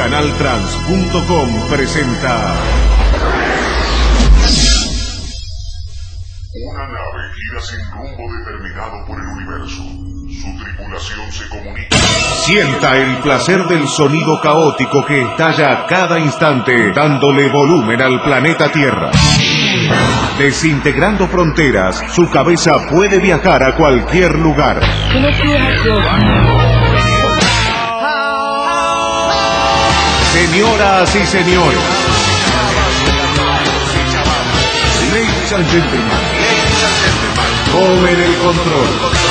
Canaltrans.com presenta... Una nave gira sin rumbo determinado por el universo. Su tripulación se comunica. Sienta el placer del sonido caótico que estalla a cada instante, dándole volumen al planeta Tierra. Desintegrando fronteras, su cabeza puede viajar a cualquier lugar. Señoras y señores, ladies and gentlemen, tomen el control.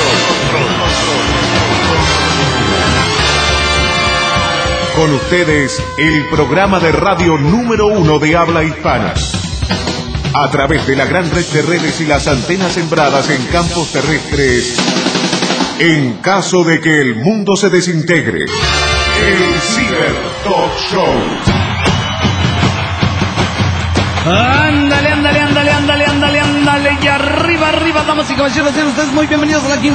Con ustedes, el programa de radio número 1 de habla hispana. A través de la gran red de redes y las antenas sembradas en campos terrestres, en caso de que el mundo se desintegre, el Ciber Talk Show. Ándale, y arriba, damas y caballeros, sean ustedes muy bienvenidos a la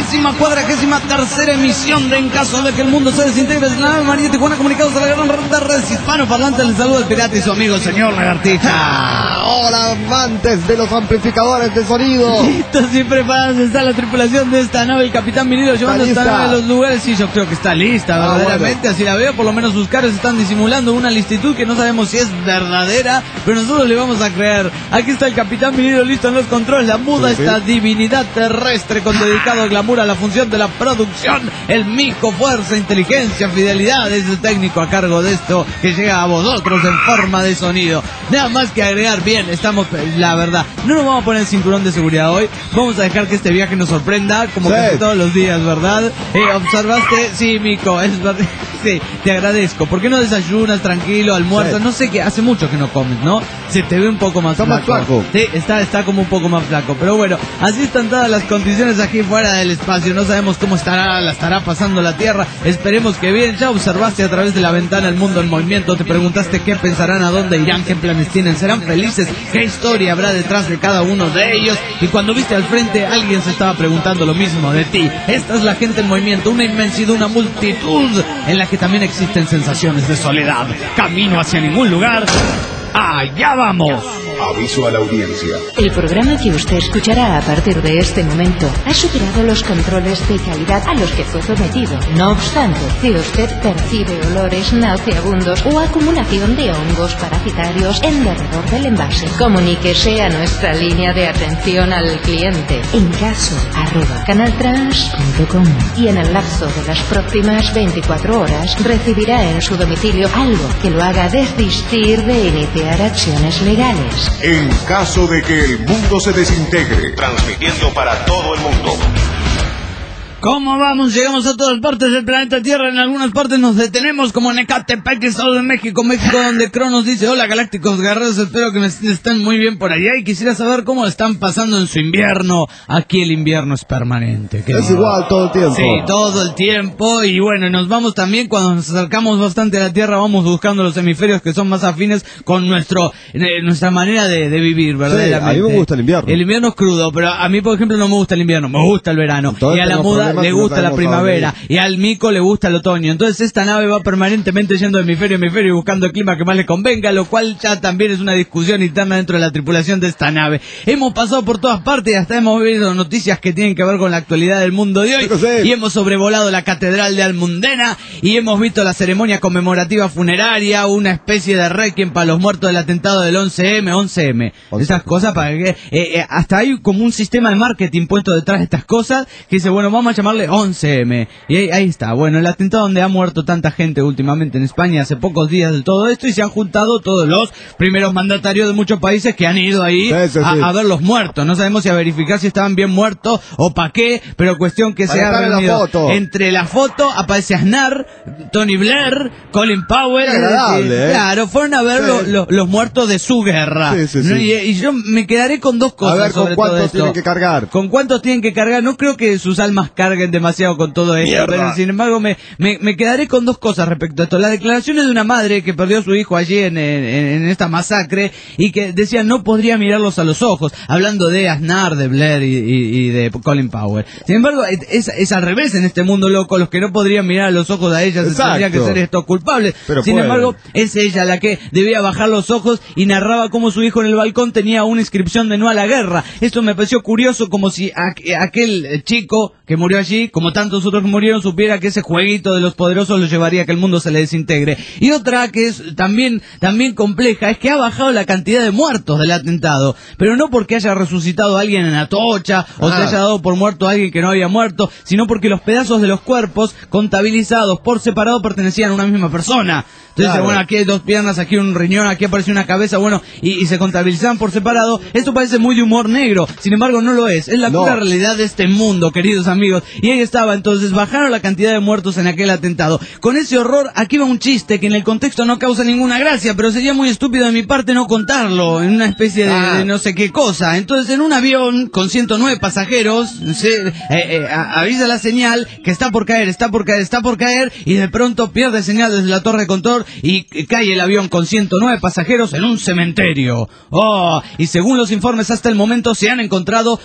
54ª emisión de En caso de que el mundo se desintegre de la María Tijuana, comunicados a la gran red hispanoparlante. Les saluda el pirata y su amigo, el señor Lagartija. Hola, amantes de los amplificadores de sonido. Listos y preparados está la tripulación de esta nave, el capitán Mirido, llevando esta nave a los lugares. Sí, yo creo que está lista, verdaderamente, bueno. Así la veo, por lo menos sus caras están disimulando una licitud que no sabemos si es verdadera, pero nosotros le vamos a creer. Aquí está el capitán Mirido listo en los controles, la muda, esta divinidad terrestre con dedicado glamour a la función de la producción, el mico, fuerza, inteligencia, fidelidad, es el técnico a cargo de esto que llega a vosotros en forma de sonido. Nada más que agregar, bien, estamos, la verdad, no nos vamos a poner el cinturón de seguridad hoy, vamos a dejar que este viaje nos sorprenda, como que todos los días, ¿verdad? ¿Observaste? Sí, mico, es verdad. Sí, te agradezco. ¿Por qué no desayunas tranquilo, almuerzas? No sé qué, hace mucho que no comes, ¿no? Se te ve un poco más flaco. Más flaco. Sí, está como un poco más flaco. Pero bueno, así están todas las condiciones aquí fuera del espacio. No sabemos cómo la estará pasando la Tierra. Esperemos que bien. Ya observaste a través de la ventana el mundo en movimiento. Te preguntaste qué pensarán, a dónde irán, qué planes tienen. ¿Serán felices? ¿Qué historia habrá detrás de cada uno de ellos? Y cuando viste al frente, alguien se estaba preguntando lo mismo de ti. Esta es la gente en movimiento. Una inmensidad, una multitud en la que también existen sensaciones de soledad. Camino hacia ningún lugar. ¡Allá vamos! Aviso a la audiencia. El programa que usted escuchará a partir de este momento ha superado los controles de calidad a los que fue sometido. No obstante, si usted percibe olores nauseabundos o acumulación de hongos parasitarios en derredor del envase, comuníquese a nuestra línea de atención al cliente en caso@canaltrans.com y en el lapso de las próximas 24 horas recibirá en su domicilio algo que lo haga desistir de iniciar acciones legales. En caso de que el mundo se desintegre, transmitiendo para todo el mundo. ¿Cómo vamos? Llegamos a todas partes del planeta Tierra. En algunas partes nos detenemos, como en Ecatepec, Estado de México, donde Cronos dice: hola galácticos guerreros, espero que me estén muy bien por allá y quisiera saber cómo están pasando en su invierno. Aquí el invierno es permanente. Es igual todo el tiempo. Sí, todo el tiempo. Y bueno, nos vamos también, cuando nos acercamos bastante a la Tierra, vamos buscando los hemisferios que son más afines con nuestra manera de vivir, verdaderamente. Sí, a mí me gusta el invierno. El invierno es crudo, pero a mí, por ejemplo, no me gusta el invierno, me gusta el verano. Entonces, y a la muda le gusta la primavera, y al mico le gusta el otoño. Entonces esta nave va permanentemente yendo de hemisferio a hemisferio y buscando el clima que más le convenga, lo cual ya también es una discusión interna dentro de la tripulación de esta nave. Hemos pasado por todas partes y hasta hemos visto noticias que tienen que ver con la actualidad del mundo de hoy, y hemos sobrevolado la catedral de Almudena y hemos visto la ceremonia conmemorativa funeraria, una especie de requiem para los muertos del atentado del 11M. Esas cosas, para que hasta hay como un sistema de marketing puesto detrás de estas cosas que dice, bueno, vamos a llamarle 11M. Y ahí está, bueno, el atentado donde ha muerto tanta gente últimamente en España, hace pocos días de todo esto, y se han juntado todos los primeros mandatarios de muchos países que han ido ahí a ver los muertos. No sabemos si a verificar si estaban bien muertos o para qué, pero cuestión que se ha reunido. Entre la foto aparece Aznar, Tony Blair, Colin Powell. Agradable, Claro, fueron a ver los muertos de su guerra. ¿No? Y yo me quedaré con dos cosas. A ver, ¿con cuántos tienen que cargar? ¿Con cuántos tienen que cargar? No creo que sus almas carguen alarguen demasiado con todo esto. Mierda. Pero sin embargo me quedaré con dos cosas respecto a esto. Las declaraciones de una madre que perdió a su hijo allí en esta masacre y que decía no podría mirarlos a los ojos, hablando de Aznar, de Blair y de Colin Powell. Sin embargo, es al revés en este mundo loco, los que no podrían mirar a los ojos a ella tendrían que ser estos culpables. Pero sin embargo, es ella la que debía bajar los ojos y narraba cómo su hijo en el balcón tenía una inscripción de no a la guerra. Esto me pareció curioso, como si aquel chico que murió allí, como tantos otros que murieron, supiera que ese jueguito de los poderosos lo llevaría a que el mundo se le desintegre. Y otra que es también compleja es que ha bajado la cantidad de muertos del atentado, pero no porque haya resucitado a alguien en Atocha o se haya dado por muerto a alguien que no había muerto, sino porque los pedazos de los cuerpos contabilizados por separado pertenecían a una misma persona. Entonces, Claro. bueno, aquí hay dos piernas, aquí un riñón, aquí apareció una cabeza, bueno, y se contabilizaban por separado. Esto parece muy de humor negro, sin embargo no lo es la pura realidad de este mundo, queridos amigos. Y ahí estaba, entonces bajaron la cantidad de muertos en aquel atentado. Con ese horror, aquí va un chiste que en el contexto no causa ninguna gracia, pero sería muy estúpido de mi parte no contarlo, en una especie de no sé qué cosa. Entonces, en un avión con 109 pasajeros, avisa la señal que está por caer, y de pronto pierde señal desde la torre de control y cae el avión con 109 pasajeros en un cementerio. Y según los informes hasta el momento se han encontrado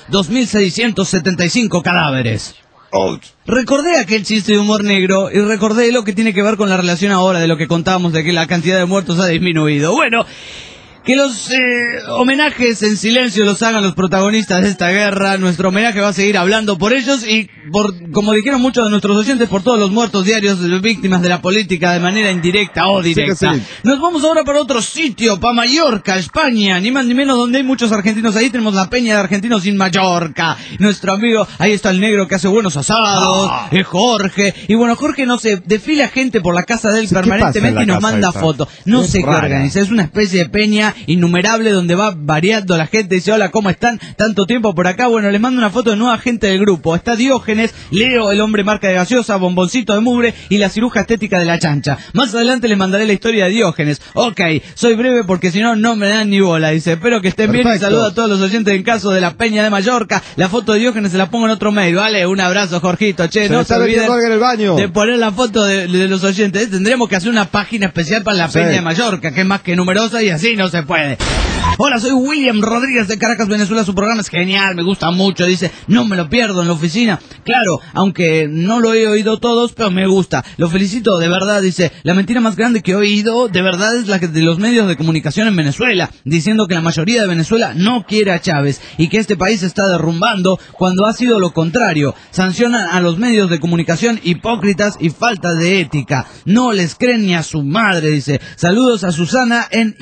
2.675 cadáveres. Recordé aquel chiste de humor negro y recordé lo que tiene que ver con la relación ahora de lo que contábamos de que la cantidad de muertos ha disminuido. Bueno, que los homenajes en silencio los hagan los protagonistas de esta guerra. Nuestro homenaje va a seguir hablando por ellos y como dijeron muchos de nuestros oyentes, por todos los muertos diarios, víctimas de la política de manera indirecta o directa. Sí. Nos vamos ahora para otro sitio, para Mallorca, España, ni más ni menos, donde hay muchos argentinos. Ahí tenemos la peña de argentinos en Mallorca. Nuestro amigo, ahí está el negro que hace buenos asados, Jorge. Y bueno, Jorge, no sé, desfila gente por la casa de él permanentemente y nos manda fotos. No sé qué organiza, es una especie de peña innumerable donde va variando la gente. Dice, hola, ¿cómo están? Tanto tiempo por acá. Bueno, les mando una foto de nueva gente del grupo. Está Diógenes, Leo, el hombre marca de gaseosa, Bomboncito de mugre y la ciruja estética de la chancha. Más adelante les mandaré la historia de Diógenes. Ok, soy breve porque si no, no me dan ni bola. Dice, espero que estén bien y saludo a todos los oyentes en caso de la peña de Mallorca. La foto de Diógenes se la pongo en otro mail, ¿vale? Un abrazo, Jorgito. Che, no se olviden en el baño de poner la foto de los oyentes. Tendremos que hacer una página especial para la peña de Mallorca, que es más que numerosa y así no se puede. Hola, soy William Rodríguez de Caracas, Venezuela. Su programa es genial, me gusta mucho. Dice, no me lo pierdo en la oficina. Claro, aunque no lo he oído todos, pero me gusta. Lo felicito, de verdad. Dice, la mentira más grande que he oído, de verdad, es la de los medios de comunicación en Venezuela, diciendo que la mayoría de Venezuela no quiere a Chávez y que este país se está derrumbando, cuando ha sido lo contrario. Sancionan a los medios de comunicación hipócritas y falta de ética. No les creen ni a su madre, dice. Saludos a Susana en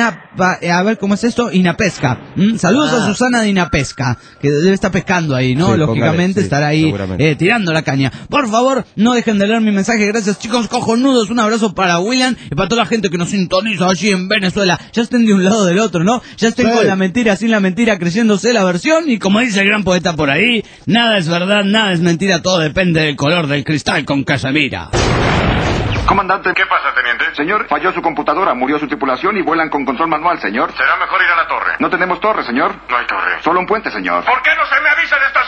a ver, ¿cómo es esto? Inapesca. Saludos a Susana de Inapesca, que debe estar pescando ahí, ¿no? Sí, lógicamente estará ahí tirando la caña. Por favor, no dejen de leer mi mensaje. Gracias, chicos cojonudos. Un abrazo para William y para toda la gente que nos sintoniza allí en Venezuela. Ya estén de un lado del otro, ¿no? Ya estén con la mentira, sin la mentira, creciéndose la versión. Y como dice el gran poeta por ahí, nada es verdad, nada es mentira, todo depende del color del cristal con que se mira. Comandante, ¿qué pasa, teniente? Señor, falló su computadora, murió su tripulación y vuelan con control manual, señor. Será mejor ir a la torre. No tenemos torre, señor. No hay torre. Solo un puente, señor. ¿Por qué no se me avisan estas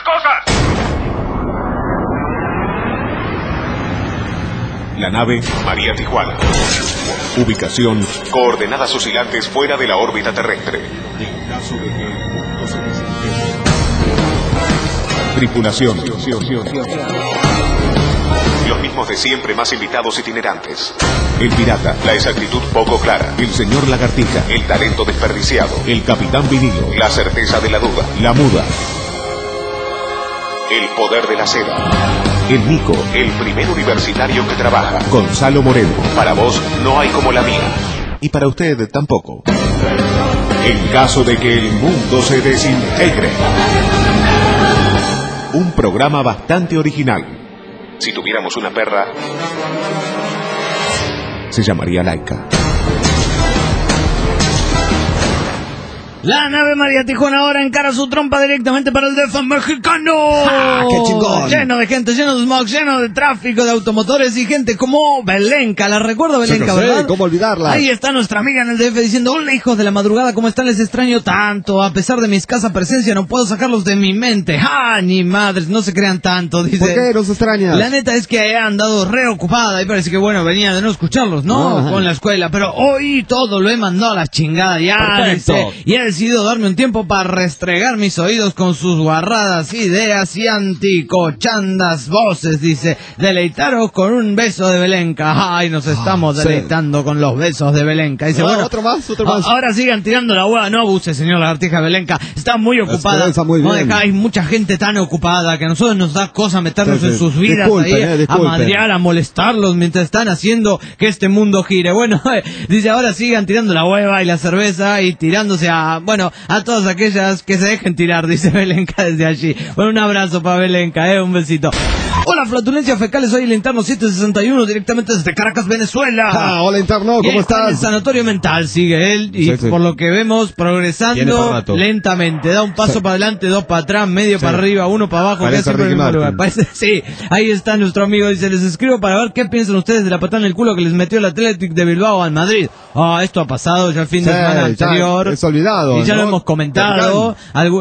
cosas? La nave María Tijuana. Ubicación, coordenadas oscilantes fuera de la órbita terrestre. En caso de que no se desintegre. Tripulación. Los mismos de siempre, más invitados itinerantes. El pirata, la exactitud poco clara. El señor lagartija, el talento desperdiciado. El capitán vinilo, la certeza de la duda. La muda, el poder de la seda. El Nico, el primer universitario que trabaja. Gonzalo Moreno, para vos no hay como la mía. Y para usted tampoco. En caso de que el mundo se desintegre. Un programa bastante original. Si tuviéramos una perra, se llamaría Laika. La nave María Tijuana ahora encara su trompa directamente para el DF mexicano. ¡Qué chingón! Lleno de gente, lleno de smog, lleno de tráfico, de automotores y gente como Belenca. La recuerdo Belenca, Sí, ¿verdad? ¿cómo olvidarla? Ahí está nuestra amiga en el DF diciendo: hola hijos de la madrugada, ¿cómo están? Les extraño tanto. A pesar de mi escasa presencia no puedo sacarlos de mi mente. ¡Ah, ni madres! No se crean tanto, dice. ¿Por qué nos extrañas? La neta es que he andado reocupada y parece que bueno, venía de no escucharlos, ¿no? Ajá. Con la escuela, pero hoy todo lo he mandado a la chingada ya, Perfecto. dice, y he decidido darme un tiempo para restregar mis oídos con sus guarradas ideas y anticochandas voces, dice, deleitaros con un beso de Belenca. Ay, nos estamos sí. deleitando con los besos de Belenca. Dice, bueno, otro más. ahora sigan tirando la hueá, no abuse, señor Lagartija Belenca, está muy ocupada, Excelsa, muy no bien. dejáis mucha gente tan ocupada que a nosotros nos da cosa meternos Sí, sí. en sus vidas Disculpen, ahí, a disculpen. madrear, a molestarlos mientras están haciendo que este mundo gire. Bueno, dice, ahora sigan tirando la hueva y la cerveza y tirándose a, bueno, a todas aquellas que se dejen tirar, dice Belenca desde allí. Bueno, un abrazo para Belenca, un besito. Hola, flatulencias fecales, soy el interno 761 directamente desde Caracas, Venezuela. Hola, interno, Y ¿cómo está en el estás? sanatorio mental, sigue él, y Sí, sí. por lo que vemos, Tiene para progresando rato. lentamente. Da un paso Sí. para adelante, dos para atrás, medio Sí. para arriba, uno para abajo, Parece que siempre en el Ricky mismo lugar. Martin. Parece, sí, ahí está nuestro amigo, dice, les escribo para ver qué piensan ustedes de la patada en el culo que les metió el Athletic de Bilbao al Madrid. Esto ha pasado ya el fin de Sí, semana ya anterior. es olvidado, Y ya ¿no? lo hemos comentado.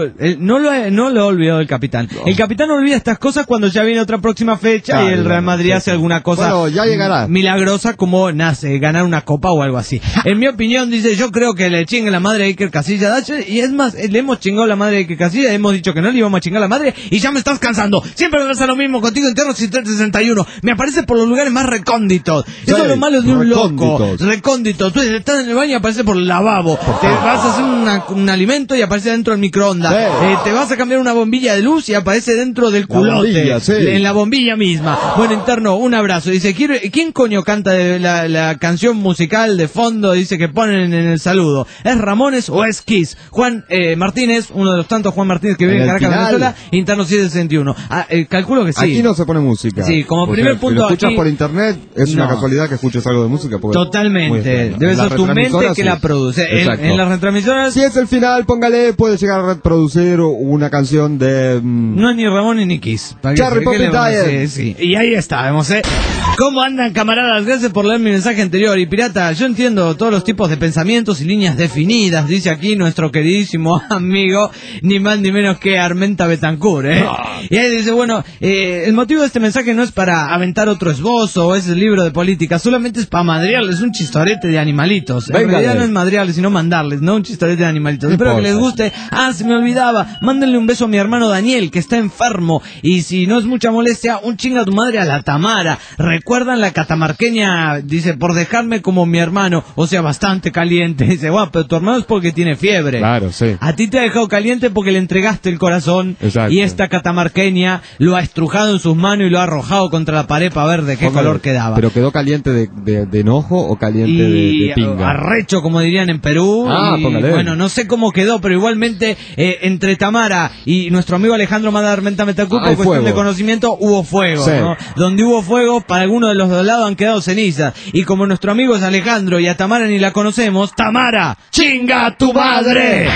No lo ha olvidado el capitán. El capitán olvida estas cosas cuando ya viene otra próxima fecha Claro, y el Real Madrid sí, hace sí. alguna cosa Bueno, ya llegará. milagrosa como nace, ganar una copa o algo así. En mi opinión, dice, yo creo que le chingue la madre a Iker Casillas, y es más, le hemos chingado la madre a Iker Casillas, hemos dicho que no le íbamos a chingar la madre y ya me estás cansando. Siempre me pasa lo mismo contigo, interno 361. Me aparece por los lugares más recónditos. Eso es lo malo de un loco. recónditos. Recóndito. Tú estás en el baño y aparece por el lavabo. Te vas a hacer un alimento y aparece dentro del microondas. Sí. Te vas a cambiar una bombilla de luz y aparece dentro del culote. bombilla, sí. En la bombilla misma. Bueno, interno, un abrazo. Dice, ¿quién coño canta la canción musical de fondo? Dice que ponen en el saludo. ¿Es Ramones o es Kiss? Juan Martínez, uno de los tantos Juan Martínez que vive en el Caracas, final. Venezuela, interno 761. Calculo que sí. Aquí no se pone música. Sí, como O primer sea, punto si lo escuchas aquí- por internet, es una No. casualidad que escuches algo de música. Porque muy Totalmente. extraño. Debe En las ser tu mente retransmisoras, que sí. la produce. Exacto. En las retransmisoras Si es el final, póngale, puede llegar a reproducir una canción de... no es ni Ramón ni Kiss. ¿Para qué- Cherry qué le Poppin' vamos a Diet. decir? Sí. Y ahí estamos, ¿Cómo andan, camaradas? Gracias por leer mi mensaje anterior. Y pirata, yo entiendo todos los tipos de pensamientos y líneas definidas, dice aquí nuestro queridísimo amigo, ni más ni menos que Armenta Betancourt, Y ahí dice, bueno, el motivo de este mensaje no es para aventar otro esbozo o ese libro de política, solamente es para madrearles un chistorete de animalitos. En Véngale. realidad no es madrearles, sino mandarles, no un chistorete de animalitos. No Espero que importa. les guste. Se me olvidaba, mándenle un beso a mi hermano Daniel, que está enfermo, y si no es mucha molestia, un chinga a tu madre a la Tamara. ¿Recuerdan la catamarqueña? Dice, por dejarme como mi hermano, o sea, bastante caliente. Dice, guau, pero tu hermano es porque tiene fiebre. Claro, sí. A ti te ha dejado caliente porque le entregaste el corazón. Exacto. Y esta catamarqueña lo ha estrujado en sus manos y lo ha arrojado contra la pared para ver de qué Póngale. color quedaba. ¿Pero quedó caliente de enojo o caliente de pinga? arrecho, como dirían en Perú. Ah, y, póngale. bueno, no sé cómo quedó, pero igualmente entre Tamara y nuestro amigo Alejandro Armenta Betancourt, por Hay cuestión fuego. de conocimiento, hubo fuego, Sí. ¿no? Donde hubo fuego, para algunos de los dos lados han quedado cenizas. Y como nuestro amigo es Alejandro y a Tamara ni la conocemos, ¡Tamara! ¡Chinga a tu madre!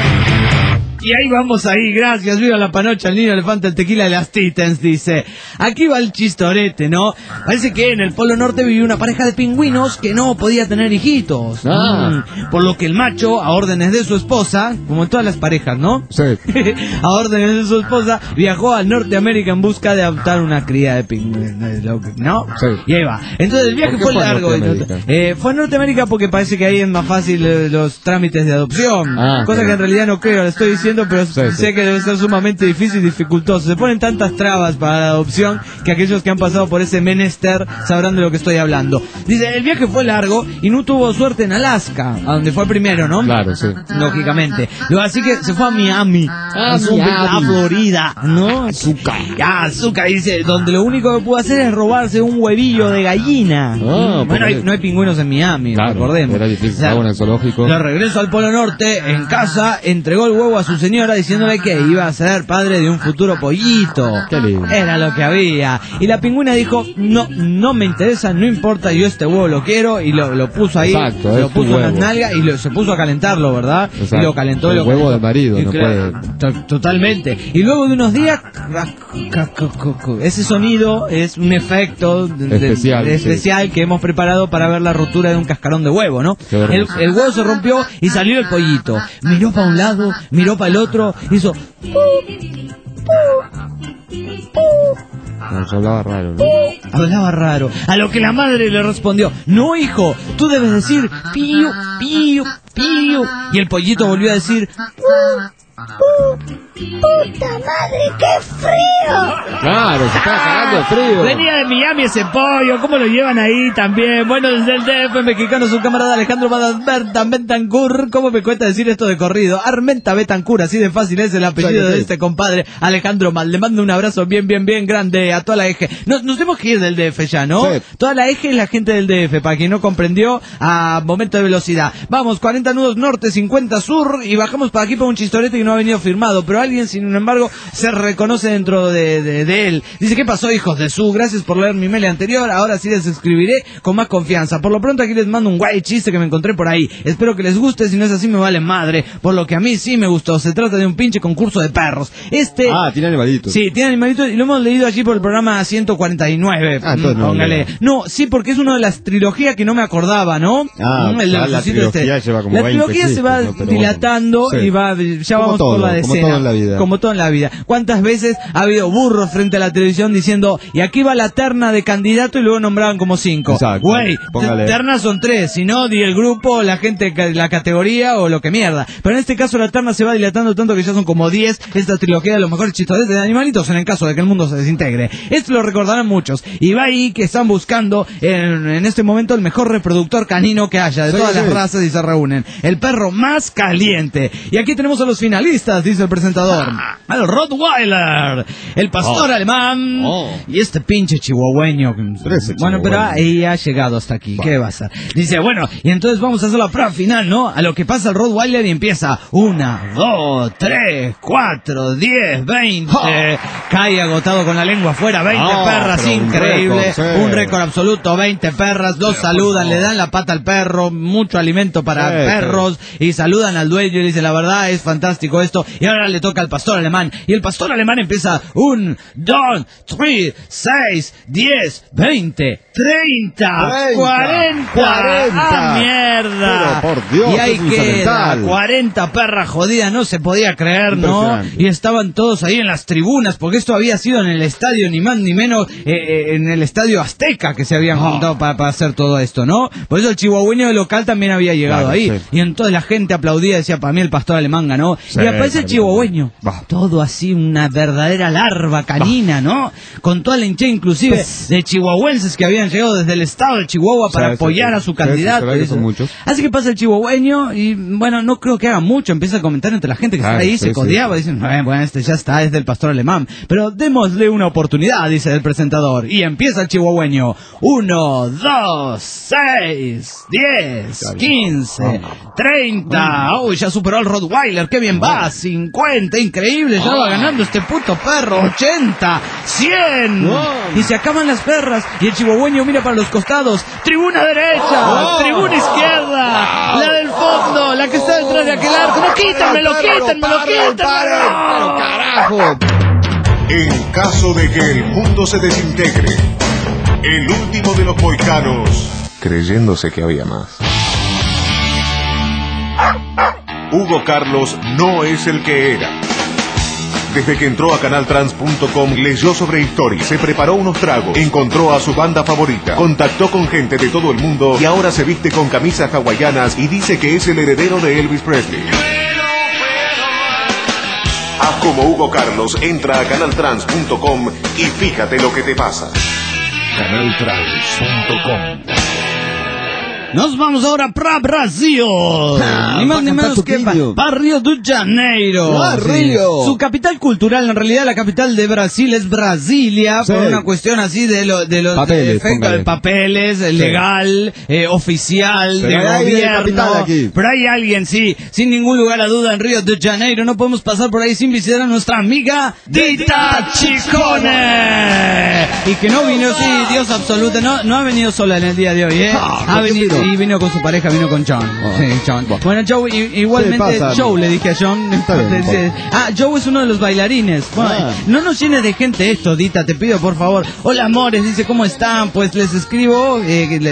Y ahí vamos ahí, gracias, viva la panocha, el niño elefante, el tequila de las Titans, dice. Aquí va el chistorete, ¿no? Parece que en el Polo Norte vivía una pareja de pingüinos que no podía tener hijitos. Por lo que el macho, a órdenes de su esposa, como en todas las parejas, ¿no? Sí. A órdenes de su esposa, viajó a Norteamérica en busca de adoptar una cría de pingüinos, ¿no? Sí. Y ahí va. Entonces el viaje ¿Por qué fue fue a largo. Norteamérica? Fue a Norteamérica porque parece que ahí es más fácil los trámites de adopción. Ah, cosa ok. que en realidad no creo, le estoy diciendo, pero Sí, sé sí. que debe ser sumamente difícil y dificultoso. Se ponen tantas trabas para la adopción que aquellos que han pasado por ese menester sabrán de lo que estoy hablando. Dice, el viaje fue largo y no tuvo suerte en Alaska, a donde fue primero, ¿no? Claro, sí. Lógicamente. Luego, así que se fue a Miami, a Florida, ¿no? Azúcar, dice, donde lo único que pudo hacer es robarse un huevillo de gallina. Ah, Bueno, porque- no hay pingüinos en Miami, Claro, recordemos. era difícil, O sea, estaba en el zoológico. de regreso al Polo Norte, en casa, entregó el huevo a su señora diciéndole que iba a ser padre de un futuro pollito. Qué lindo. Era lo que había. Y la pingüina dijo, no me interesa, no importa, yo este huevo lo quiero, y lo puso ahí, Exacto, lo es tu puso en las huevo. nalgas y se puso a calentarlo, ¿verdad? Exacto. Y lo calentó. El lo huevo calentó. del marido, Y no claro, totalmente. Y luego de unos días, ese sonido es un efecto especial que hemos preparado para ver la rotura de un cascarón de huevo, ¿no? El huevo se rompió y salió el pollito. Miró para un lado, miró para el otro, hizo... No, hablaba raro, ¿no? Hablaba raro. A lo que la madre le respondió, no, hijo, tú debes decir pío, pío, pío. Y el pollito volvió a decir, ¡puta madre, qué frío! Claro, se estaba cagando de frío. venía de Miami ese pollo, ¿cómo lo llevan ahí también? Bueno, desde el DF mexicano, su camarada Alejandro Betancur, ¿cómo me cuesta decir esto de corrido? Armenta Betancur, así de fácil es el apellido de este compadre, Alejandro Mal. Le mando un abrazo bien grande a toda la eje. Nos tenemos que ir del DF ya, ¿no? Sí. Toda la eje es la gente del DF, para quien no comprendió, a momento de velocidad. Vamos, 40 nudos norte, 50 sur, y bajamos para aquí por un chistorete que no ha venido firmado, pero alguien, sin embargo, se reconoce dentro de él. Dice, ¿qué pasó, hijos de su? Gracias por leer mi mail anterior, ahora sí les escribiré con más confianza. Por lo pronto aquí les mando un guay chiste que me encontré por ahí. Espero que les guste, si no es así me vale madre, por lo que a mí sí me gustó. Se trata de un pinche concurso de perros. Tiene animalitos. Sí, tiene animalitos y lo hemos leído allí por el programa 149. Entonces no, Póngale. No, sí, porque es una de las trilogías que no me acordaba, ¿no? La trilogía lleva como 20 La trilogía se va chistes, ¿no? Pero dilatando bueno, sí. y va, ya Como vamos todo, por la decena. como todo en la vida. Como todo en la vida. ¿Cuántas veces ha habido burros frente a la televisión diciendo, y aquí va la terna de candidato, y luego nombraban como 5? Exacto. Güey, Póngale. ternas son 3, si no, di el grupo, la gente, la categoría o lo que mierda. Pero en este caso la terna se va dilatando tanto que ya son como 10 esta trilogía de los mejores chistes de animalitos en el caso de que el mundo se desintegre. Esto lo recordarán muchos. Y va ahí que están buscando en este momento el mejor reproductor canino que haya de todas las razas y se reúnen. El perro más caliente. Y aquí tenemos a los finalistas, dice el presentador. Al Rottweiler, el pastor alemán y este pinche chihuahueño. Bueno, pero ahí ha llegado hasta aquí. ¿Qué va a ser? Dice, bueno, y entonces vamos a hacer la prueba final, ¿no? A lo que pasa el Rottweiler y empieza 1, 2, 3, 4, 10, 20. Cae agotado con la lengua afuera, 20 perras, increíble. Un récord absoluto, 20 perras, los saludan, le dan la pata al perro, mucho alimento para perros, y saludan al dueño y le dice, la verdad es fantástico esto, y ahora le toca al pastor alemán, y el pastor alemán empieza 1, 2, 3, 6, 10, 20, 30, 40, ¡ah, mierda! Pero por Dios, y ahí es un queda, cemental. 40 perras jodidas, no se podía creer, ¿no? Y estaban todos ahí en las tribunas, porque esto había sido en el estadio, ni más ni menos, en el estadio Azteca, que se habían juntado para hacer todo esto, ¿no? Por eso el chihuahueño del local también había llegado ahí, sí. y entonces la gente aplaudía, decía, para mí el pastor alemán ganó, Sí, y aparece el chihuahueño, todo así, una verdadera larva canina, ¿no? Con toda la hinchada, inclusive, de chihuahuenses que habían llegado desde el estado de Chihuahua para apoyar a su candidato. Sí, son muchos. Así que pasa el chihuahueño y, bueno, no creo que haga mucho, empieza a comentar entre la gente que está ahí, se codeaba, dicen, bueno, este ya está, es del pastor alemán, pero démosle una oportunidad, dice el presentador, y empieza el chihuahueño. 1, 2, 6, 10, 15, 30, uy, ya superó al Rottweiler, qué bien va, 50, increíble, ya va ganando este puto perro, 80, 100, y se acaban las perras, y el chihuahueño mira para los costados, tribuna derecha, tribuna izquierda, la del fondo, la que está detrás de aquel arco, no, quítenmelo, carajo. En caso de que el mundo se desintegre, el último de los moicanos, creyéndose que había más. Hugo Carlos no es el que era. Desde que entró a canaltrans.com, leyó sobre historia, se preparó unos tragos, encontró a su banda favorita, contactó con gente de todo el mundo y ahora se viste con camisas hawaianas y dice que es el heredero de Elvis Presley. Haz como Hugo Carlos, entra a canaltrans.com y fíjate lo que te pasa. Canaltrans.com Nos vamos ahora para Brasil. Ni más ni menos que para Río de Janeiro. Río. Su capital cultural, en realidad la capital de Brasil es Brasilia, por una cuestión así de los papeles, legal, oficial, pero de gobierno. Pero hay alguien, sí, sin ningún lugar a duda, en Río de Janeiro. No podemos pasar por ahí sin visitar a nuestra amiga Dita Ciccone. Y que no vino, sí, Dios absoluto, no ha venido sola en el día de hoy, ha venido y vino con su pareja, vino con John. Sí, John. Bueno, Joe, igualmente Joe, le dije a John. Joe es uno de los bailarines. Bueno, no nos llenes de gente esto, Dita, te pido por favor. Hola amores, dice, ¿cómo están? Pues les escribo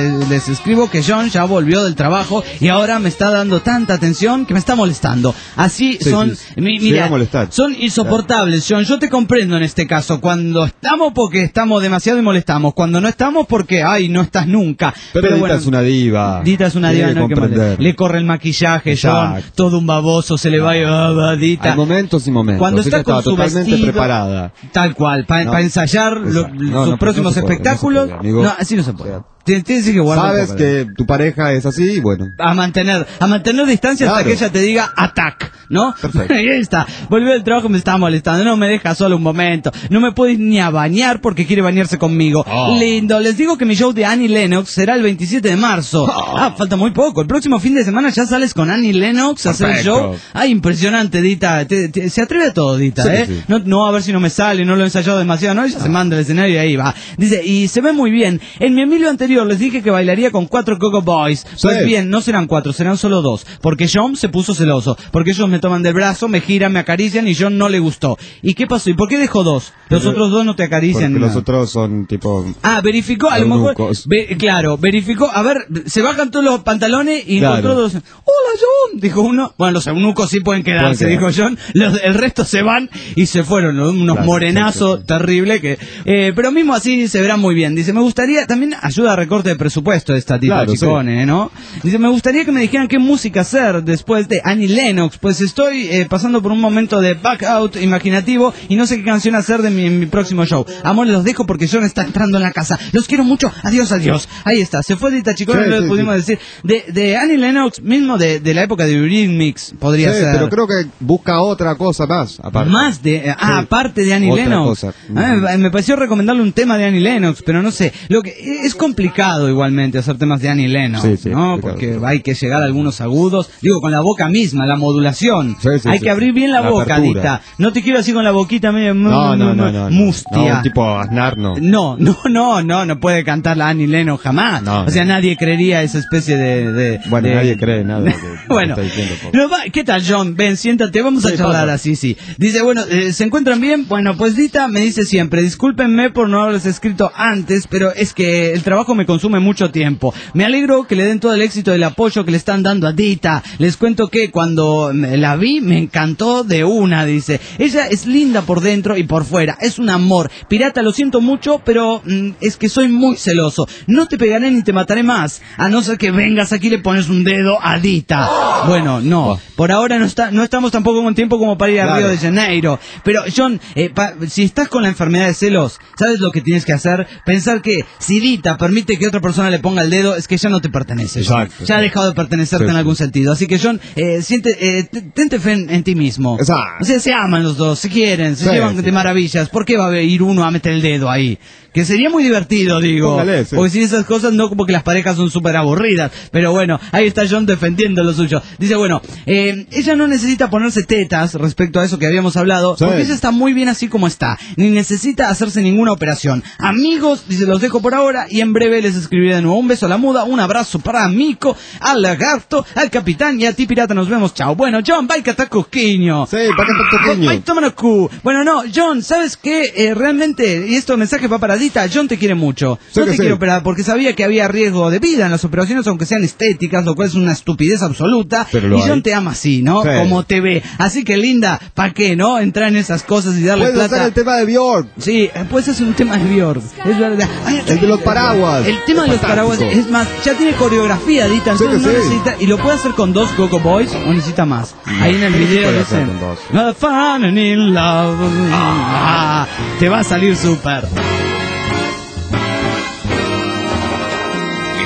que John ya volvió del trabajo y ahora me está dando tanta atención que me está molestando. Así son, mira, son insoportables, John. Yo te comprendo en este caso. Cuando estamos porque estamos demasiado y molestamos. Cuando no estamos porque, no estás nunca. Pero Dita es una diva. Dita es una diva, no hay que molestar. Le corre el maquillaje, John. Todo un baboso, se le va Dita. Hay momentos y momentos. Cuando está con su totalmente vestido, preparada. Tal cual, para ensayar sus próximos espectáculos. No, así no se puede. Tienes que guardar. Sabes que tu pareja es así, bueno. A mantener distancia hasta que ella te diga attack, ¿no? Perfecto. Ahí está. Volvió del trabajo, me estaba molestando. No me deja solo un momento. No me puede ni a bañar porque quiere bañarse conmigo. Lindo. Les digo que mi show de Annie Lennox será el 27 de marzo. Falta muy poco. El próximo fin de semana ya sales con Annie Lennox a hacer el show. Impresionante, Dita. Se atreve a todo, Dita, Sí. No, a ver si no me sale, no lo he ensayado demasiado. No, ella se manda al escenario y ahí va. Dice, y se ve muy bien. En mi Emilio anterior les dije que bailaría con 4 Go-Go Boys. Pues bien, no serán 4, serán solo 2. Porque John se puso celoso. Porque ellos me toman del brazo, me giran, me acarician y John no le gustó. ¿Y qué pasó? ¿Y por qué dejó 2? Los otros 2 no te acarician. Porque los otros son tipo... verificó, a lo mejor... verificó. A ver, se bajan todos los pantalones y encontró 2. ¡Hola, John! Dijo uno. Bueno, los eunucos sí pueden quedarse, dijo John. El resto se van y se fueron. Unos morenazos terribles que... pero mismo así se verán muy bien. Dice, me gustaría... También ayuda a recorte de presupuesto esta Dita Ciccone, ¿no? Dice, me gustaría que me dijeran qué música hacer después de Annie Lennox, pues estoy pasando por un momento de back out imaginativo y no sé qué canción hacer de mi próximo show. Amor, los dejo porque John está entrando en la casa. Los quiero mucho. Adiós. Ahí está. Se fue Dita Ciccone, no le pudimos decir. De Annie Lennox, mismo de la época de Eurythmics, podría ser. Pero creo que busca otra cosa más. Aparte. Aparte de Annie Lennox. Me pareció recomendarle un tema de Annie Lennox, pero no sé. Lo que es complicado igualmente hacer temas de Annie Lennox, ¿no? Porque hay que llegar a algunos agudos, digo, con la boca misma, la modulación. Hay que abrir bien la boca, apertura. Dita. No te quiero así con la boquita medio mustia. No, un tipo Aznar, no. No puede cantar la Annie Lennox jamás. O sea, nadie creería esa especie de nadie cree nada. Bueno, ¿qué tal, John? Ven, siéntate, vamos a charlar así, sí. Dice, bueno, ¿se encuentran bien? Bueno, pues Dita me dice siempre, discúlpenme por no haberles escrito antes, pero es que el trabajo me consume mucho tiempo. Me alegro que le den todo el éxito del apoyo que le están dando a Dita. Les cuento que cuando la vi me encantó de una, dice. Ella es linda por dentro y por fuera, es un amor. Pirata, lo siento mucho, pero es que soy muy celoso. No te pegaré ni te mataré más, a no ser que vengas aquí y le pones un dedo a Dita. Bueno, no. Por ahora no estamos tampoco con tiempo como para ir a Río de Janeiro. Pero, John, si estás con la enfermedad de celos, ¿sabes lo que tienes que hacer? Pensar que si Dita permite que otra persona le ponga el dedo, es que ya no te pertenece. Exacto. Ya ha dejado de pertenecerte en algún sentido. Así que, John, tente fe en ti mismo. Exacto. O sea, se aman los dos, se quieren, se llevan de maravillas. ¿Por qué va a ir uno a meter el dedo ahí? Que sería muy divertido, digo. Póngale, porque si esas cosas no, como que las parejas son súper aburridas. Pero bueno, ahí está John defendiendo lo suyo. Dice, bueno, ella no necesita ponerse tetas respecto a eso que habíamos hablado, porque ella está muy bien así como está. Ni necesita hacerse ninguna operación. Amigos, dice, los dejo por ahora y en breve les escribiré de nuevo. Un beso a la muda, un abrazo para Mico, al lagarto, al capitán y a ti, pirata. Nos vemos, chao. Bueno, John, vai que está cosquiño. Sí, va que está cosquiño. Vai, tómanos cu. Bueno, no, John, ¿sabes qué? Realmente, y esto mensaje va para Dita, John te quiere mucho. No te quiere operar porque sabía que había riesgo de vida en las operaciones, aunque sean estéticas, lo cual es una estupidez absoluta. Y John te ama así, ¿no? Como te ve. Así que, linda, ¿para qué, no? Entrar en esas cosas y darle plata. Puedes hacer el tema de Björk. Sí, puedes hacer un tema de Björk. Es verdad. El de los paraguas. El tema de los paraguas, es más, ya tiene coreografía, Dita, entonces no necesita, y lo puede hacer con 2 Go-Go Boys o necesita más. Ahí en el video dicen, falling in love. Te va a salir súper.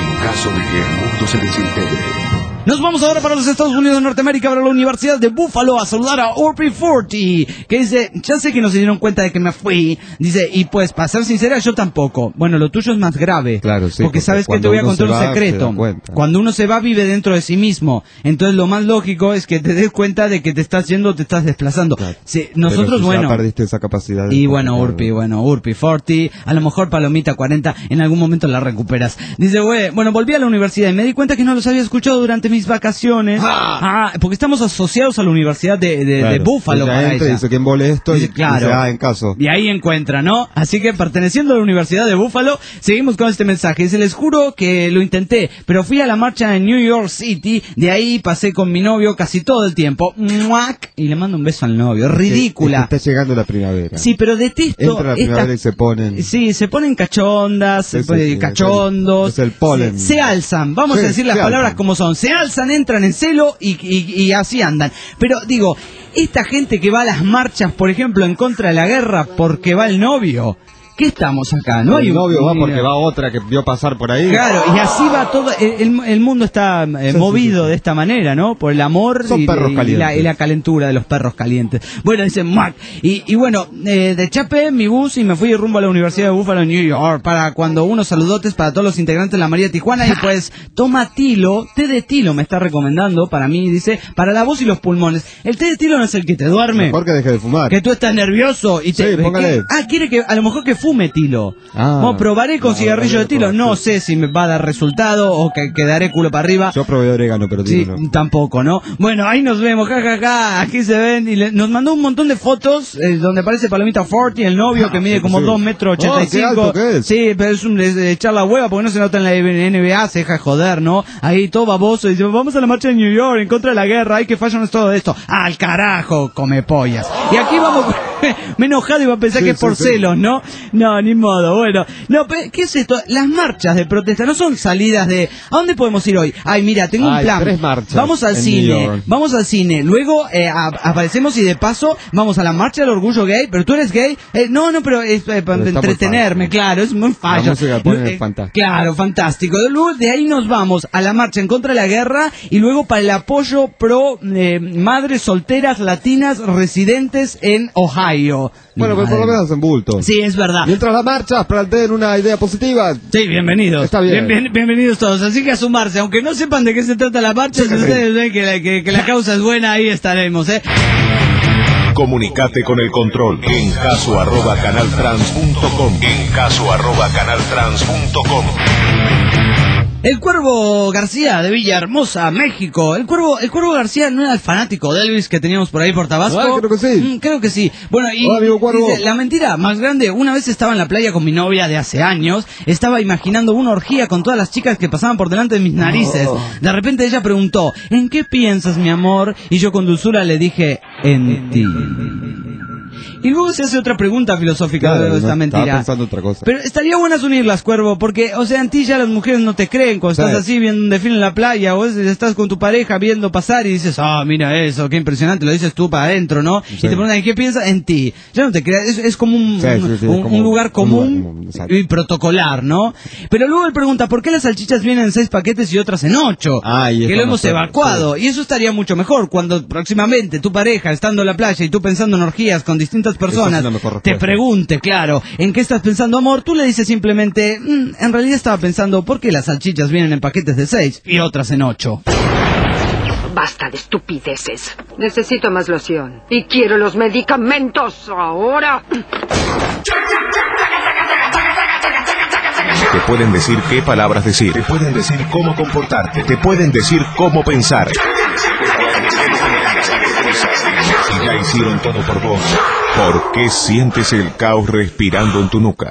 caso de que el mundo se desintegre. Nos vamos ahora para los Estados Unidos de Norteamérica, para la Universidad de Buffalo, a saludar a Urpi Forti, que dice, ya sé que no se dieron cuenta de que me fui, dice, y pues, para ser sincera, yo tampoco. Bueno, lo tuyo es más grave. Claro, sí. Porque sabes que te voy a contar un secreto. Cuando uno se va, vive dentro de sí mismo. Entonces, lo más lógico es que te des cuenta de que te estás yendo, te estás desplazando. Claro. Sí, nosotros, pero si bueno. ya perdiste esa capacidad. Y bueno, Urpi Forti, a lo mejor Palomita 40, en algún momento la recuperas. Dice, bueno, volví a la universidad y me di cuenta que no los había escuchado durante mis vacaciones. Porque estamos asociados a la Universidad de Buffalo para ella. Dice quién vole esto y claro. dice, en caso. Y ahí encuentra, ¿no? Así que perteneciendo a la Universidad de Buffalo, seguimos con este mensaje. Dice, les juro que lo intenté, pero fui a la marcha en New York City, de ahí pasé con mi novio casi todo el tiempo. ¡Muac! Y le mando un beso al novio. Ridícula. Está llegando la primavera. Sí, pero detesto. Entra la primavera y se ponen. Sí, se ponen cachondas, se ponen cachondos. Es el polen. Se alzan, vamos a decir las palabras como son. Se alzan, entran en celo y así andan. Pero digo, esta gente que va a las marchas, por ejemplo, en contra de la guerra porque va el novio. ¿Qué estamos acá? No hay un novio, va porque va otra que vio pasar por ahí. Claro, y así va todo. El mundo está movido de esta manera, ¿no? Por el amor y la calentura de los perros calientes. Bueno, dice Mac. Y bueno, chapé mi bus y me fui rumbo a la Universidad de Buffalo, New York, para cuando unos saludotes para todos los integrantes de la María Tijuana. Y pues, toma tilo, té de tilo me está recomendando para mí, dice, para la voz y los pulmones. El té de tilo no es el que te duerme. Mejor que deje de fumar. Que tú estás nervioso y te... Sí, póngale. Quiere que a lo mejor que fume tilo. Bueno, probaré con cigarrillo de tilo. No sé si me va a dar resultado o que quedaré culo para arriba. Yo probé orégano, pero tilo no. Tampoco, ¿no? Bueno, ahí nos vemos, jajaja. Aquí se ven. Y nos mandó un montón de fotos donde aparece Palomita Forti, el novio que mide como 2,85 metros. ¿Qué alto que es? Sí, pero es de echar la hueva porque no se nota en la NBA, se deja de joder, ¿no? Ahí todo baboso. Dice, vamos a la marcha de New York en contra de la guerra. Ay, que fallan todo esto. Al carajo, come pollas. Y aquí vamos... Me he enojado y va a pensar que es por celos, ¿no? No, ni modo, bueno. No, ¿qué es esto? Las marchas de protesta no son salidas de... ¿A dónde podemos ir hoy? Ay, mira, tengo un plan. 3 marchas. Vamos al cine. Luego aparecemos y de paso vamos a la marcha del orgullo gay. ¿Pero tú eres gay? No, pero es para entretenerme, claro, es muy fallo. La música pone fantástica. Claro, fantástico. Luego de ahí nos vamos a la marcha en contra de la guerra y luego para el apoyo pro madres solteras latinas residentes en Ohio. Bueno, pues por lo menos en bulto. Sí, es verdad. Mientras las marchas planteen una idea positiva. Sí, bienvenidos. Está bien. Bienvenidos todos. Así que a sumarse, aunque no sepan de qué se trata la marcha, si ustedes ven que la causa es buena, ahí estaremos, Comunicate con el control en caso@canaltrans.com. El Cuervo García de Villahermosa, México. El Cuervo García no era el fanático de Elvis que teníamos por ahí por Tabasco. Creo que sí. Creo que sí. Bueno, y hola, amigo Cuervo. dice, la mentira más grande, una vez estaba en la playa con mi novia de hace años, estaba imaginando una orgía con todas las chicas que pasaban por delante de mis narices. De repente ella preguntó, ¿en qué piensas, mi amor? Y yo con dulzura le dije, en ti. Y luego se hace otra pregunta filosófica de esta mentira. Estaba pensando otra cosa. Pero estaría bueno unirlas, Cuervo, porque, o sea, en ti ya las mujeres no te creen cuando estás así viendo un desfile en la playa, o estás con tu pareja viendo pasar y dices, mira eso, qué impresionante, lo dices tú para adentro, ¿no? Sí. Y te preguntan, ¿qué piensas? En ti. Ya no te creas, es como un lugar común y protocolar, ¿no? Pero luego él pregunta, ¿por qué las salchichas vienen en 6 paquetes y otras en 8? Que lo hemos evacuado. Y eso estaría mucho mejor cuando próximamente tu pareja, estando en la playa y tú pensando en orgías con distintas personas, te pregunte, claro, ¿en qué estás pensando, amor? Tú le dices simplemente, en realidad estaba pensando, ¿por qué las salchichas vienen en paquetes de 6 y otras en 8? Basta de estupideces. Necesito más loción. Y quiero los medicamentos ahora. Te pueden decir qué palabras decir, te pueden decir cómo comportarte, te pueden decir cómo pensar. Si ya hicieron todo por vos, ¿por qué sientes el caos respirando en tu nuca?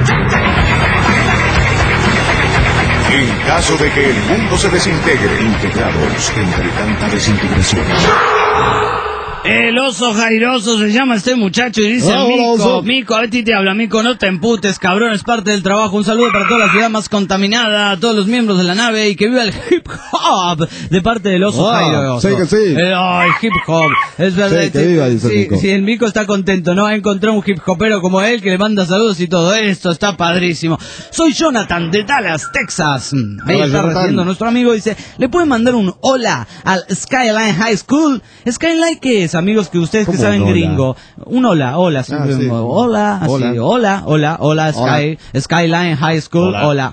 En caso de que el mundo se desintegre, integrados entre tanta desintegración. El oso jairoso se llama este muchacho y dice: Mico, a ver si te habla, Mico, no te emputes, cabrón, es parte del trabajo. Un saludo para toda la ciudad más contaminada, a todos los miembros de la nave y que viva el hip hop de parte del oso jairoso. Sí, que sí. El hip hop, es verdad. Sí, que viva, dice Mico. Sí, el Mico está contento, ¿no? Ha encontrado un hip hopero como él que le manda saludos y todo esto, está padrísimo. Soy Jonathan de Dallas, Texas. Ahí está recibiendo nuestro amigo, dice: ¿le pueden mandar un hola al Skyline High School? ¿Skyline qué es, amigos, que ustedes que saben gringo? Un hola, sí. Hola, así, hola, Skyline High School, hola,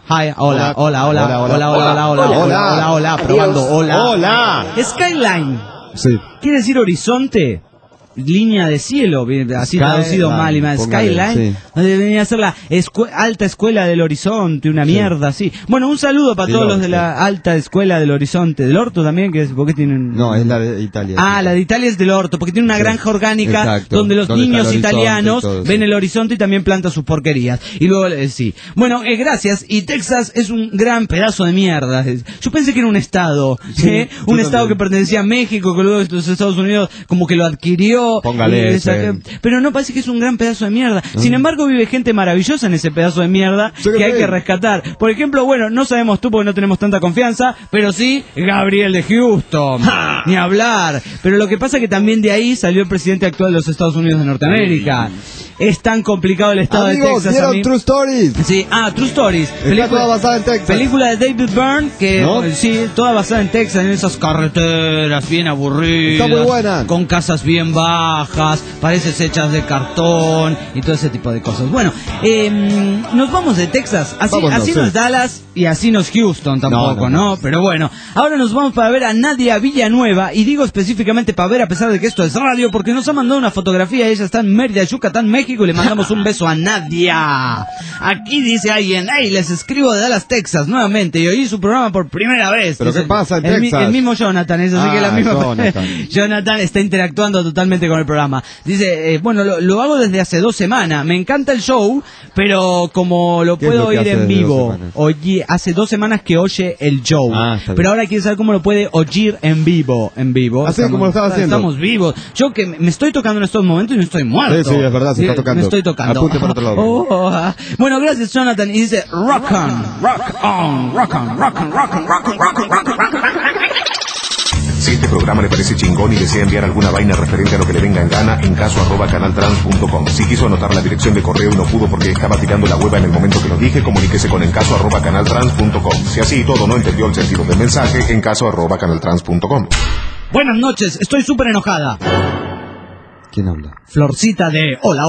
probando, hola. Skyline. Sí. ¿Quiere decir horizonte? Línea de cielo, así traducido mal y mal. Skyline, debería ser la alta escuela del horizonte, una mierda así. Bueno, un saludo para todos los de la alta escuela del horizonte. ¿Del orto también? ¿Por qué tienen? No, es la de Italia. Ah, la de Italia es del orto, porque tiene una granja orgánica donde los niños italianos ven el horizonte y también plantan sus porquerías. Y luego, sí. Bueno, gracias. Y Texas es un gran pedazo de mierda. Yo pensé que era un estado, un estado que pertenecía a México, que luego los Estados Unidos como que lo adquirió. Póngale pero no, parece que es un gran pedazo de mierda. Sin embargo, vive gente maravillosa en ese pedazo de mierda que hay que rescatar. Por ejemplo, bueno, no sabemos tú porque no tenemos tanta confianza, pero sí Gabriel de Houston. Ni hablar. Pero lo que pasa es que también de ahí salió el presidente actual de los Estados Unidos de Norteamérica. Es tan complicado el estado de Texas. ¿Vieron True Stories? Sí, True Stories. Está toda basada en Texas. Película de David Byrne, que sí, toda basada en Texas, en esas carreteras bien aburridas. Está muy buena. Con casas bien bajas, pareces hechas de cartón y todo ese tipo de cosas. Bueno, nos vamos de Texas. Así no es Dallas y así no es Houston tampoco, ¿no? Pero bueno, ahora nos vamos para ver a Nadia Villanueva. Y digo específicamente para ver, a pesar de que esto es radio, porque nos ha mandado una fotografía. Ella está en Mérida, Yucatán, México. Y le mandamos un beso a Nadia. Aquí dice alguien: hey, les escribo de Dallas, Texas, nuevamente, y oí su programa por primera vez. ¿Pero qué pasa en Texas? El mismo Jonathan, es así que la misma Jonathan está interactuando totalmente con el programa. Dice, bueno, lo hago desde hace 2 semanas. Me encanta el show, pero como lo puedo oír en vivo. Oye, hace 2 semanas que oye el show. Pero ahora quiere saber cómo lo puede oír en vivo. Así como lo estaba haciendo. Estamos vivos. Yo que me estoy tocando en estos momentos y no estoy muerto. Sí, es verdad, se está tocando. Me estoy tocando. Apunte para otro lado. Bueno, gracias, Jonathan. Y dice: rock on. Si este programa le parece chingón y desea enviar alguna vaina referente a lo que le venga en gana, en encaso@canaltrans.com. Si quiso anotar la dirección de correo y no pudo porque estaba tirando la hueva en el momento que lo dije, comuníquese con encaso@canaltrans.com. Si así y todo no entendió el sentido del mensaje, encaso@canaltrans.com. Buenas noches, estoy súper enojada. ¿Quién habla? Florcita de Hola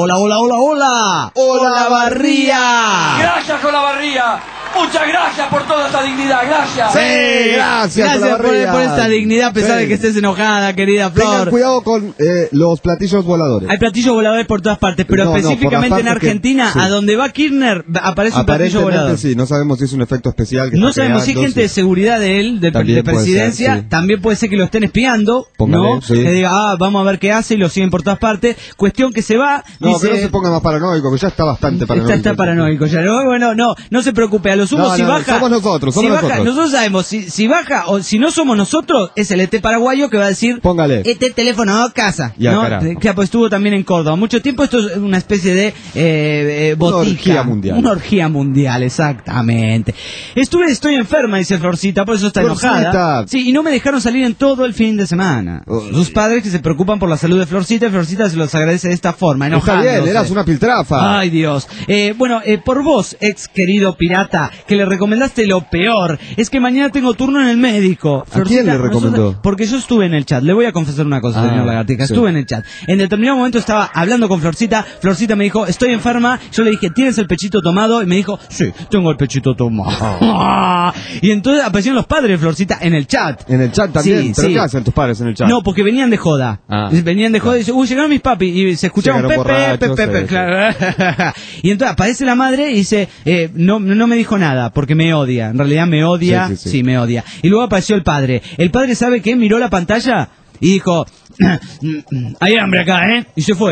Barría. Gracias, Olavarría. Muchas gracias por toda esta dignidad, gracias. Sí, gracias por esta dignidad, a pesar de que estés enojada, querida Flor. Tengan cuidado con los platillos voladores. Hay platillos voladores por todas partes, pero específicamente en Argentina, a donde va Kirchner, aparece un platillo volador. Sí, no sabemos si es un efecto especial. No sabemos si es gente de seguridad de él, de presidencia. Ser, también puede ser que lo estén espiando, ¿no? Que diga, vamos a ver qué hace y lo siguen por todas partes. Cuestión que se va. No, dice, que no se ponga más paranoico, que ya está bastante paranoico. Está paranoico ya. No se preocupe, a lo sumo si baja. Somos nosotros. Nosotros sabemos, si baja o si no somos nosotros, es el ET paraguayo que va a decir: póngale este teléfono a casa, ¿no? Que pues estuvo también en Córdoba mucho tiempo. Esto es una especie de botica, una orgía mundial, exactamente. Estoy enferma, dice Florcita, por eso está enojada. Sí, y no me dejaron salir en todo el fin de semana. Sus padres que se preocupan por la salud de Florcita, y Florcita se los agradece de esta forma, enojándose. Está bien, eras una piltrafa. Ay, Dios. Por vos, ex querido pirata, que le recomendaste lo peor, es que mañana tengo turno en el médico. Florcita, ¿a quién le recomendó? Porque yo estuve en el chat, le voy a confesar una cosa, señor Lagartica, estuve en el chat. En determinado momento estaba hablando con Florcita me dijo: estoy enferma. Yo le dije: ¿tienes el pechito tomado? Y me dijo: sí, tengo el pechito tomado. Y entonces aparecieron los padres de Florcita en el chat. ¿En el chat también? ¿Pero qué hacen tus padres en el chat? No, porque venían de joda. Venían de joda y dicen: llegaron mis papis. Y se escuchaban Pepe. Claro. Y entonces aparece la madre y dice: no me dijo nada, porque me odia. En realidad me odia. Sí, me odia. Y luego apareció el padre. El padre, ¿sabe qué? Miró la pantalla y dijo: hay hambre acá, ¿eh? Y se fue.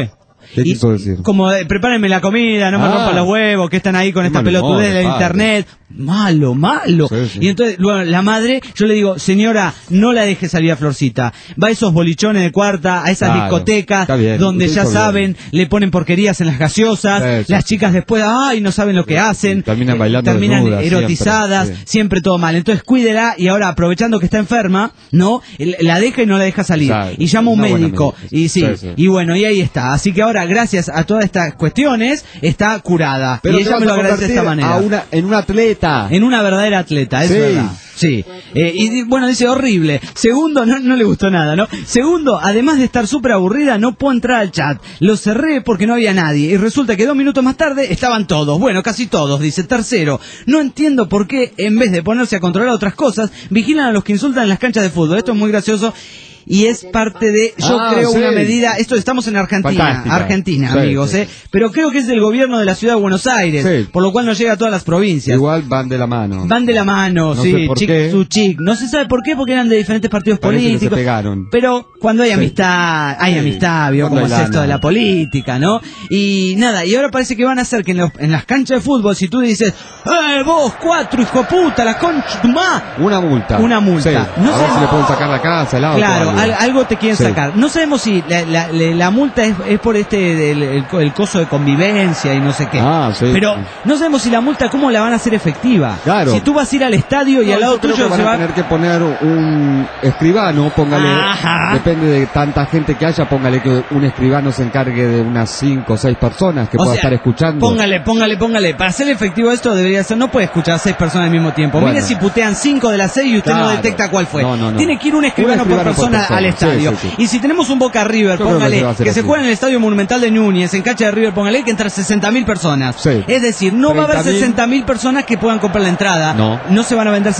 ¿Qué quiso decir? Como prepárenme la comida, no me rompan los huevos, que están ahí con esta pelotudez de internet. Malo. Sí. Y entonces, luego, la madre, yo le digo, señora, no la deje salir a Florcita. Va a esos bolichones de cuarta, a esas discotecas, donde ya saben, le ponen porquerías en las gaseosas, las chicas después, no saben lo que hacen. Terminan bailando terminan desnudas, erotizadas, siempre todo mal. Entonces, cuídela, y ahora, aprovechando que está enferma, ¿no? La deja y no la deja salir. Y llama a un médico. Y y bueno, y ahí está. Así que ahora, gracias a todas estas cuestiones, está curada. Pero y ella me lo agradece de esta manera. En una atleta. En una verdadera atleta, es verdad. Sí. Y bueno, dice horrible. Segundo, no le gustó nada, ¿no? Segundo, además de estar súper aburrida, no puedo entrar al chat. Lo cerré porque no había nadie. Y resulta que 2 minutos más tarde estaban todos. Bueno, casi todos, dice. Tercero, no entiendo por qué, en vez de ponerse a controlar otras cosas, vigilan a los que insultan en las canchas de fútbol. Esto es muy gracioso. Y es parte de, yo creo, una medida, estamos en Argentina, amigos, pero creo que es del gobierno de la ciudad de Buenos Aires, por lo cual no llega a todas las provincias. Igual van de la mano. No sé por qué. No se sabe por qué, porque eran de diferentes partidos políticos. Que se pegaron. Pero cuando hay amistad, vio cómo es esto de la política, ¿no? Y nada, y ahora parece que van a hacer que en las canchas de fútbol, si tú dices, vos 4, hijo puta, la concha tu ma, una multa. No a ver si le pueden sacar la casa, el auto. Claro, algo te quieren sacar. No sabemos si la multa es por el coso de convivencia y no sé qué. Pero no sabemos si la multa cómo la van a hacer efectiva. Claro. Si tú vas a ir al estadio y al lado tuyo van a tener que poner un escribano, póngale, depende de tanta gente que haya, póngale que un escribano se encargue de unas 5 o 6 personas que pueda estar escuchando. Póngale. Para hacer efectivo esto debería ser, no puede escuchar 6 personas al mismo tiempo. Mire si putean 5 de las 6 y usted no detecta cuál fue. Tiene que ir un escribano por persona al estadio. Y si tenemos un Boca River, póngale que se juega en el Estadio Monumental de Núñez, en cancha de River, póngale que entran 60.000 personas. Es decir, no va a haber 60.000 personas que puedan comprar la entrada. No se van a vender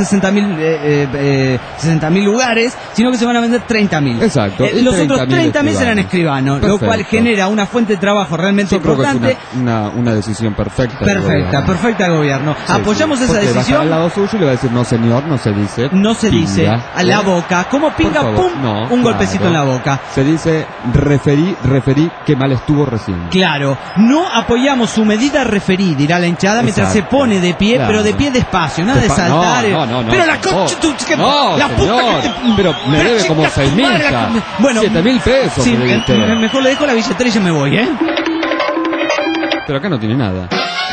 60.000 lugares, sino que se van a vender 30.000. Exacto. Los otros 30.000 serán escribanos, lo cual genera una fuente de trabajo realmente importante. Es una decisión perfecta. Perfecta del gobierno. Apoyamos esa decisión. Va a al lado suyo y le va a decir, no señor, no se dice. No se dice a la boca. ¿Cómo pinga? ¡Pum! Un golpecito en la boca. Se dice, referí, qué mal estuvo recién. Claro, no apoyamos su medida referí, dirá la hinchada, mientras se pone de pie, pero de pie despacio, nada de saltar. No. Pero la concha, la puta que te... Pero me debe como 6.000 ya. Bueno, 7.000 pesos. Sí, mejor le dejo la billetera y ya me voy, Pero acá no tiene nada.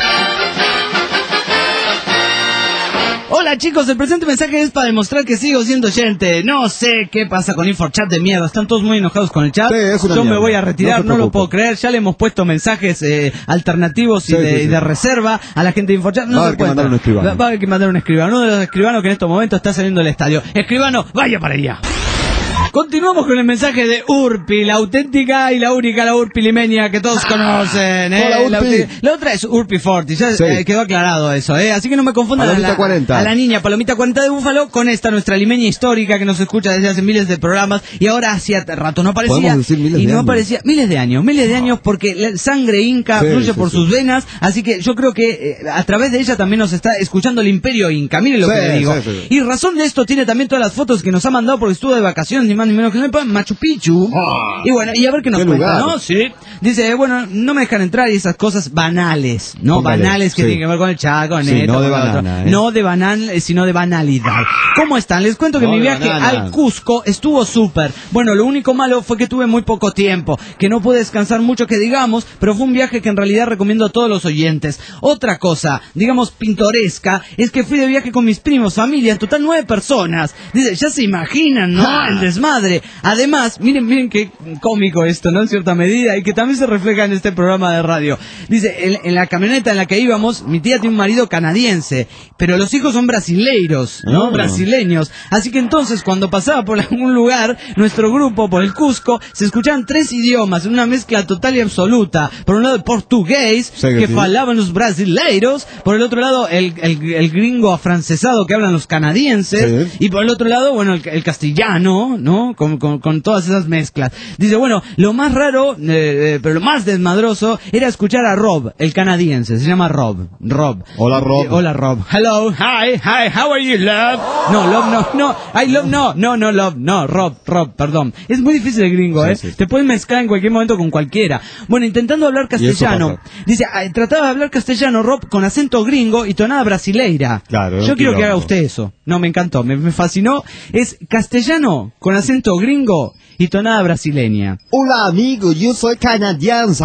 Hola chicos, el presente mensaje es para demostrar que sigo siendo oyente. No sé qué pasa con InfoChat de mierda, están todos muy enojados con el chat. Yo me voy a retirar, no lo puedo creer. Ya le hemos puesto mensajes alternativos y de reserva a la gente de InfoChat. Va a haber que mandar un escribano. Va a haber que mandar un escribano. Uno de los escribanos que en estos momentos está saliendo del estadio. Escribano, vaya para allá. Continuamos con el mensaje de Urpi, la auténtica y la única, la Urpi limeña que todos conocen. Hola, Urpi. La otra es Urpi Forti, ya quedó aclarado eso, así que no me confundan a la niña Palomita 40 de Búfalo con esta nuestra limeña histórica que nos escucha desde hace miles de programas y ahora hacía rato no aparecía y no aparecía miles de años porque la sangre inca fluye por sus venas, así que yo creo que a través de ella también nos está escuchando el Imperio Inca, miren lo que le digo. Y razón de esto tiene también todas las fotos que nos ha mandado porque estuvo de vacaciones ni más ni menos que Machu Picchu. Y bueno, y a ver qué nos cuenta, ¿no? Sí. Dice, bueno, no me dejan entrar y esas cosas banales, ¿no? Póngale, banales que tienen que ver con el chat, con esto, no de con banana, no de banal, sino de banalidad. ¿Cómo están? Les cuento que mi viaje al Cusco estuvo súper. Bueno, lo único malo fue que tuve muy poco tiempo, que no pude descansar mucho que digamos, pero fue un viaje que en realidad recomiendo a todos los oyentes. Otra cosa, digamos pintoresca, es que fui de viaje con mis primos, familia, en total 9 personas. Dice, ya se imaginan, ¿no? El desmadre. Además, miren qué cómico esto, ¿no? En cierta medida, y que también se refleja en este programa de radio. Dice, en la camioneta en la que íbamos, mi tía tiene un marido canadiense, pero los hijos son brasileiros, ¿no? Brasileños. Así que entonces, cuando pasaba por algún lugar, nuestro grupo, por el Cusco, se escuchaban 3 idiomas, en una mezcla total y absoluta. Por un lado, el portugués, que falaban los brasileiros, por el otro lado, el gringo afrancesado que hablan los canadienses, y por el otro lado, bueno, el castellano, ¿no? ¿no? Con todas esas mezclas. Dice, bueno, lo más raro, pero lo más desmadroso, era escuchar a Rob, el canadiense. Se llama Rob. Hola, Rob. Hola, Rob. Hello, hi, how are you, love? No, love, no, I love, no, love, no, Rob, perdón. Es muy difícil el gringo, sí. Te puedes mezclar en cualquier momento con cualquiera. Bueno, intentando hablar castellano. Dice, trataba de hablar castellano, Rob, con acento gringo y tonada brasileira. Claro. Yo quiero que haga usted eso. No, me encantó, me fascinó. Es castellano con acento gringo y tonada brasileña. Hola, amigo, yo soy canadiense.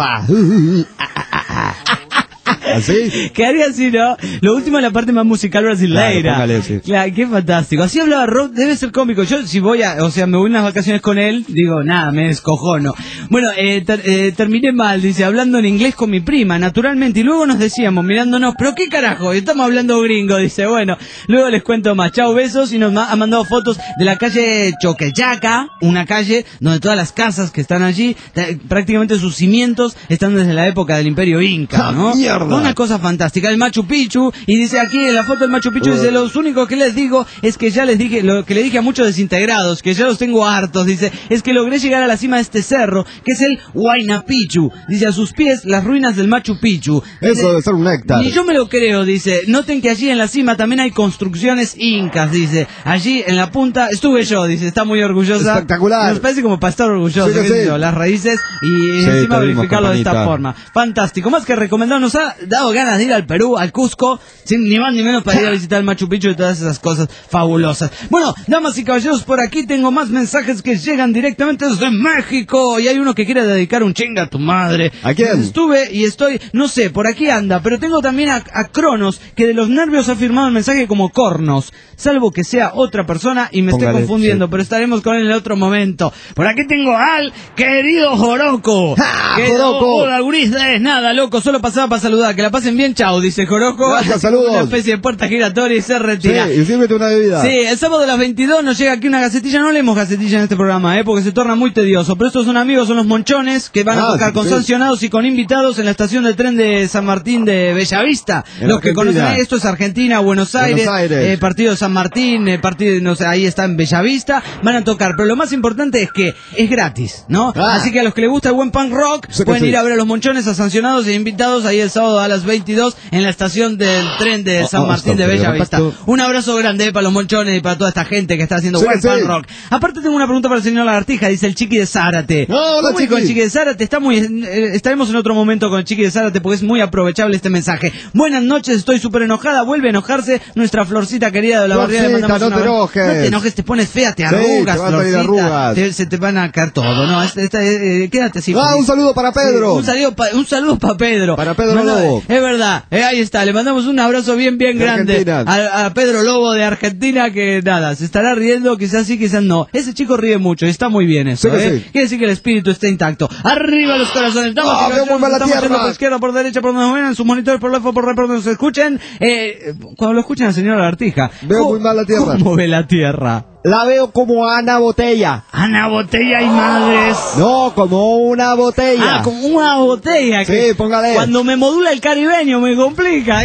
¿Así? Quedaría así, ¿no? Lo último es la parte más musical brasileira. Claro, sí. Claro, qué fantástico. Así hablaba Rob, debe ser cómico. Yo, si voy me voy unas vacaciones con él, digo, nada, me descojono. Bueno, terminé mal, dice, hablando en inglés con mi prima, naturalmente, y luego nos decíamos, mirándonos, pero qué carajo, estamos hablando gringo, dice, bueno, luego les cuento más. Chao, besos, y nos ha mandado fotos de la calle Choquechaca, una calle donde todas las casas que están allí, prácticamente sus cimientos están desde la época del Imperio Inca, ¿no? ¡Mierda! Una cosa fantástica, el Machu Picchu, y dice aquí en la foto del Machu Picchu, dice, los únicos que les digo es que ya les dije, lo que le dije a muchos desintegrados, que ya los tengo hartos, dice, es que logré llegar a la cima de este cerro, que es el Huayna Picchu, dice, a sus pies las ruinas del Machu Picchu. Dice, eso debe ser un néctar. Y yo me lo creo, dice, noten que allí en la cima también hay construcciones incas, dice, allí en la punta estuve yo, dice, está muy orgullosa. Espectacular. Nos parece como para estar orgulloso, Sí. las raíces, y encima verificarlo de esta forma. Fantástico, más que recomendado, nos ha dado ganas de ir al Perú, al Cusco, sin ni más ni menos para ir a visitar el Machu Picchu y todas esas cosas fabulosas. Bueno, damas y caballeros, por aquí tengo más mensajes que llegan directamente desde México, y hay uno que quiere dedicar un chinga a tu madre. ¿A quién? Estuve y estoy, no sé, por aquí anda, pero tengo también a Cronos, que de los nervios ha firmado el mensaje como Cornos, salvo que sea otra persona y me esté confundiendo, sí. Pero estaremos con él en otro momento. Por aquí tengo al querido Joroco. Joroco. Hola, gurisdes, nada, loco, solo pasaba para saludar, que la pasen bien, chao, dice Joroco. Gracias, saludos. Una especie de puerta giratoria y se retira. Sí, y sírvete una bebida. Sí, el sábado a las 22 nos llega aquí una gacetilla, no leemos gacetilla en este programa, porque se torna muy tedioso, pero estos son amigos, son los Monchones, que van a tocar con sancionados y con invitados en la estación de tren de San Martín de Bellavista. Los que conocen, esto es Argentina, Buenos Aires. Partido de San Martín, partido, no sé, ahí está en Bellavista, van a tocar, pero lo más importante es que es gratis, ¿no? Así que a los que les gusta el buen punk rock, pueden ir a ver a los Monchones, a sancionados e invitados ahí el sábado a las 22 en la estación del tren de San Martín de Bellavista. Un abrazo grande para los Monchones y para toda esta gente que está haciendo buen punk rock. Aparte tengo una pregunta para el señor Lagartija, dice el Chiqui de Zárate. ¿Cómo es con el Chiqui de Zárate? Estaremos en otro momento con el Chiqui de Zárate porque es muy aprovechable este mensaje. Buenas noches, estoy súper enojada, vuelve a enojarse nuestra Florcita querida de la barriada. No te enojes. No te enojes, te pones fea, te arrugas, Florcita. Se te van a caer todo, ¿no? Quédate así. Un saludo para Pedro. Un saludo para Pedro. Para Pedro Lobo. Es verdad, ahí está, le mandamos un abrazo bien grande a Pedro Lobo de Argentina, que nada, se estará riendo, quizás sí, quizás no. Ese chico ríe mucho y está muy bien eso, Quiere decir que el espíritu está intacto. Arriba los corazones, estamos yendo por izquierda, por derecha, por donde ven, en sus monitores, por left, por right, por donde se escuchen. Cuando lo escuchen al señor Lagartija, veo muy mal la tierra. ¿Cómo ve la tierra? La veo como Ana Botella. Ana Botella y madres. No, como una botella. Como una botella. Sí, póngale. Cuando me modula el caribeño me complica.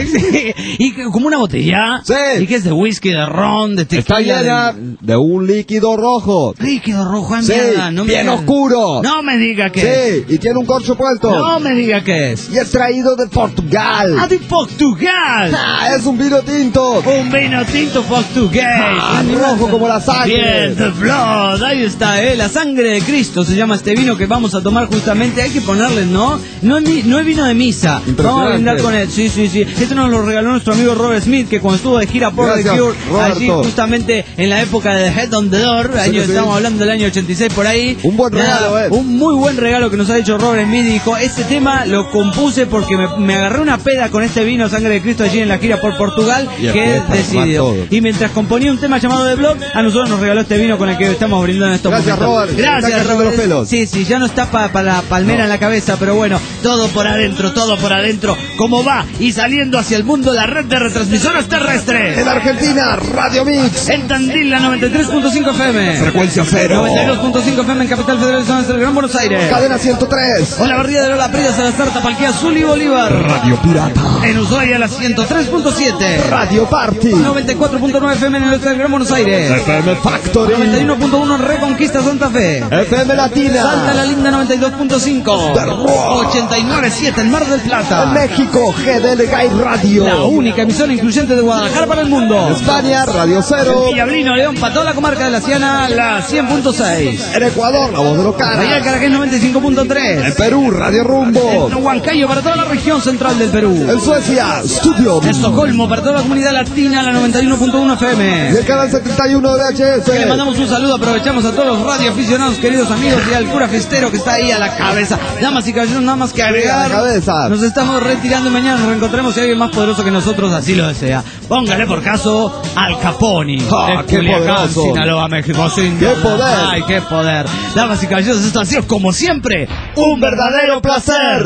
Y como una botella. Sí. Y que es de whisky, de ron, de tequila. Está llena de un líquido rojo. Líquido rojo, sí, no bien oscuro. No me diga que es. Sí, y tiene un corcho puesto. No me diga que es. Y es traído de Portugal. ¡Ah, de Portugal! Es un vino tinto. Un vino tinto portugués. Rojo como la sangre. Bien, the blood. Ahí está, la sangre de Cristo se llama este vino que vamos a tomar justamente. Hay que ponerle, ¿no? No es vino de misa. Vamos a brindar con él. Sí. Este nos lo regaló nuestro amigo Robert Smith, que cuando estuvo de gira por The Cure, allí justamente en la época de The Head on the Door, estamos hablando del año 86 por ahí. Un buen regalo, Un muy buen regalo que nos ha hecho Robert Smith. Dijo, este tema lo compuse porque me agarré una peda con este vino Sangre de Cristo allí en la gira por Portugal, que he decidido. Y mientras componía un tema llamado The Blood, a nosotros nos regaló este vino con el que estamos brindando en estos momentos. Robert. Gracias, Robert. Los pelos. Sí, ya no está para la palmera en la cabeza, pero bueno, todo por adentro, como va y saliendo hacia el mundo la red de retransmisoras terrestres. En Argentina, Radio Mix. En Tandil, la 93.5 FM. Frecuencia cero. 92.5 FM en Capital Federal, zona del Gran Buenos Aires. Cadena 103. Hola, barriada de Lola Prida, Salazar, Tapalquía, Azul y Bolívar. Radio Pirata. En Ushuaia, la 103.7. Radio Party. 94.9 FM en el Gran Buenos Aires. FM Factory. 91.1 Reconquista Santa Fe. FM Latina. Salta la Linda 92.5. 89.7 el Mar del Plata. En México, GDL Gay Radio. La única emisora incluyente de Guadalajara para el mundo. En España, Radio Cero. En Villablino, León, para toda la comarca de la Siana, la 100.6. En Ecuador, La Voz de los Caras. Real Caracas 95.3. En Perú, Radio Rumbo. En Huancayo para toda la región central del Perú. En Suecia, Studio. En Estocolmo para toda la comunidad latina, la 91.1 FM. Y el canal 71 de VHS. Le mandamos un saludo, aprovechamos a todos los radioaficionados, queridos amigos, y al cura festero que está ahí a la cabeza. Damas y caballeros, nada más que agregar. Nos estamos retirando y mañana nos reencontraremos si alguien más poderoso que nosotros así lo desea. Póngale por caso al Caponi. ¡Qué poderoso! Sinaloa, México, sin ¡Qué poder! ¡Ay, qué poder! Damas y caballeros, esto ha sido como siempre un verdadero placer.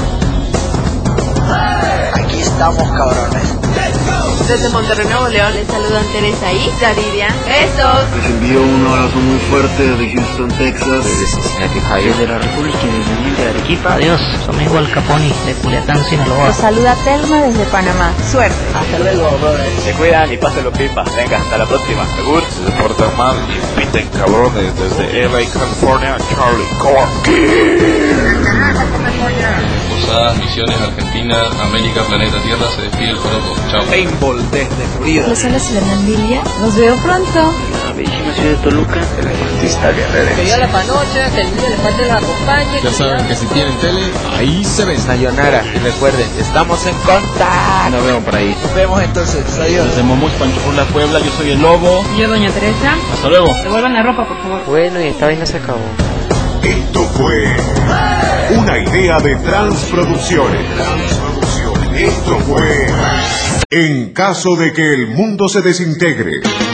Aquí estamos, cabrones. Desde Monterrey, Nuevo León, les saludan Teresa y Daridia. ¡Besos! Les envío un abrazo muy fuerte desde Houston, Texas. Desde Cincinnati, Ohio. Desde la República Independiente de Arequipa. Adiós, soy Igual Caponi de Culiacán, Sinaloa. Los saluda Telma desde Panamá. Suerte. Hasta luego, brothers. Se cuidan y pásenlo pipa. Venga, hasta la próxima. Segur. Se portan mal y piten cabrones desde LA, California, Charlie Corky. Posadas, Misiones, Argentina, América, Planeta Tierra, se despide el Joropo. Chao. Paintball desde Florida. Los hola Ciudadandilla. Nos veo pronto. La bellísima ciudad de Toluca. El artista guerrero. Que yo la panocha, que el niño de padre la acompañe. Ya saben que si tienen tele, ahí se ven. Sayonara. Y recuerden, estamos en contacto. Nos vemos por ahí. Nos vemos entonces. Adiós. Desde Momuch, Panchopula, Puebla, yo soy el Lobo. Y yo, Doña Teresa. Hasta luego. Devuelvan la ropa, por favor. Bueno, y esta vaina se acabó. Esto fue una idea de Transproducciones. Esto fue En caso de que el mundo se desintegre.